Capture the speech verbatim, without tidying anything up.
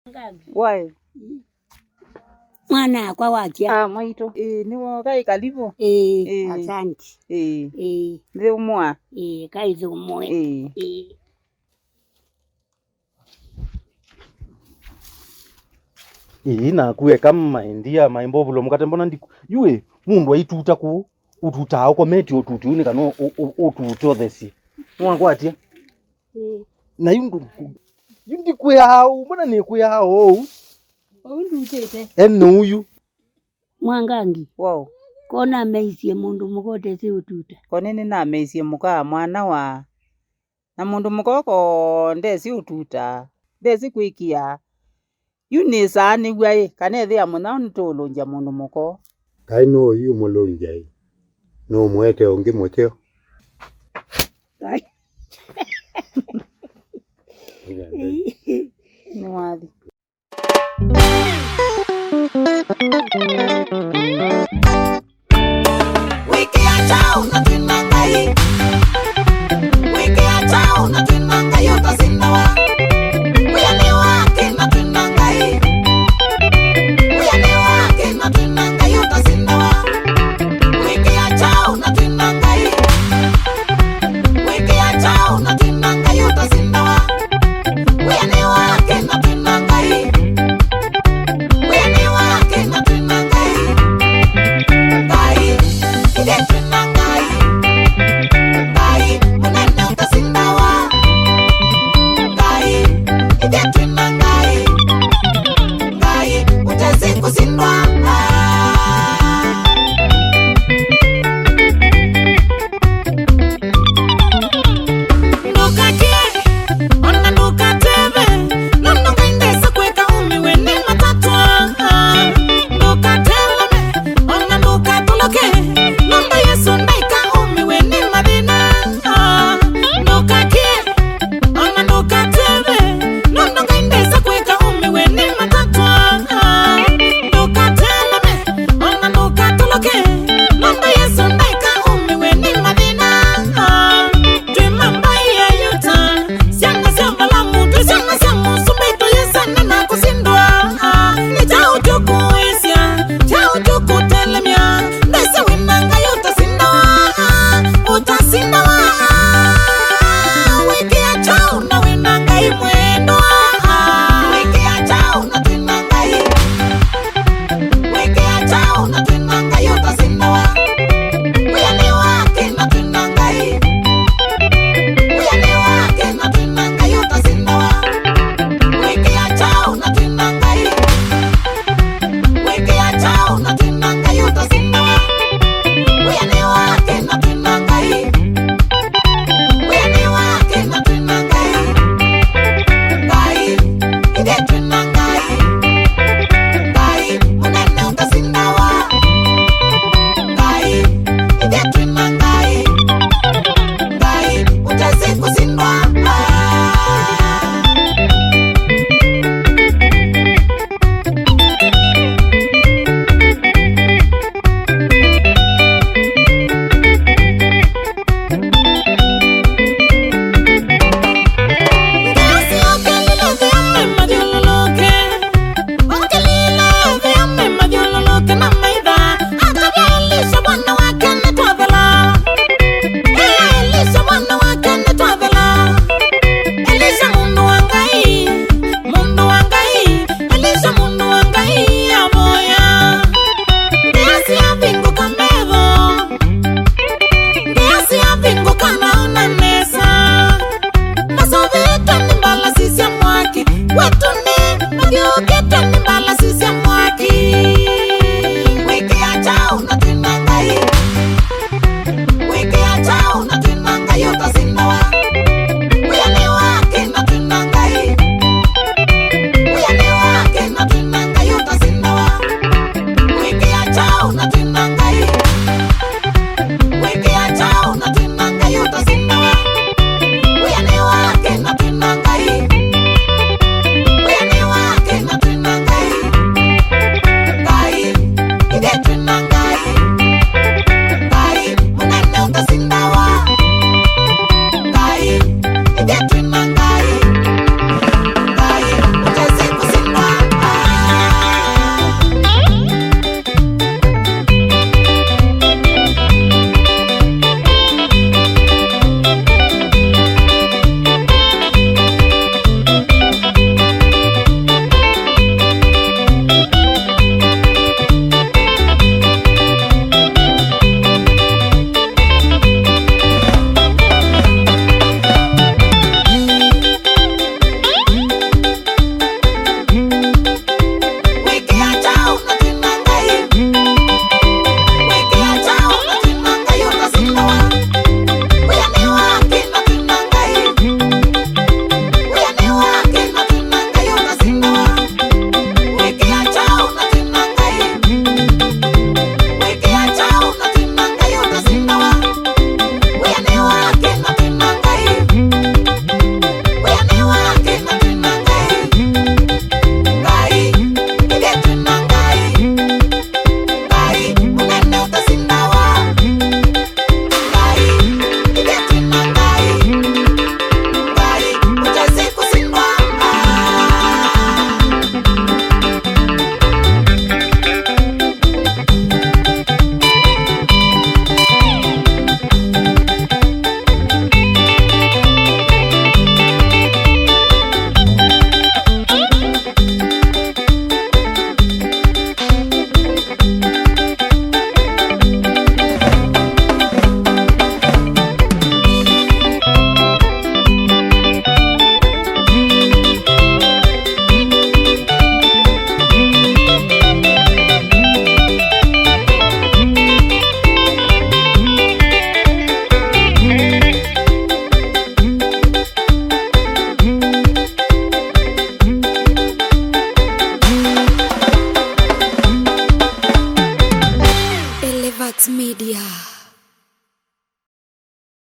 Why? Mwana kwa wakia. Ah, maito. Eh, ni wakai kalipo. Eh, eh. Asante. Eh. Eh. Ndio mwa. Eh, kaizo mwa. Eh. Eh. Ina kuwe kama india maimbovu lo mukate mbona ndi yue mundu aituta ku ututa ako meti otuti uni kano otuto thesi mwangu atia eh na yundu yundi kwe hao mbona ni kwe hao oundu utete eno uyu mwangangi wow kona meisie mundu mukote si ututa konene na meisie muka mwana wa na mundu mukoko ndesi ututa ndesi kwikia Yunisa ni gwae kanethe ya muna ntolonja mundu muko kai no yu mulonja no mwete ongi mweteo ai ni wadi wiki ya chao na tunangai wiki ya chao na tunangai utasindawa We're Media.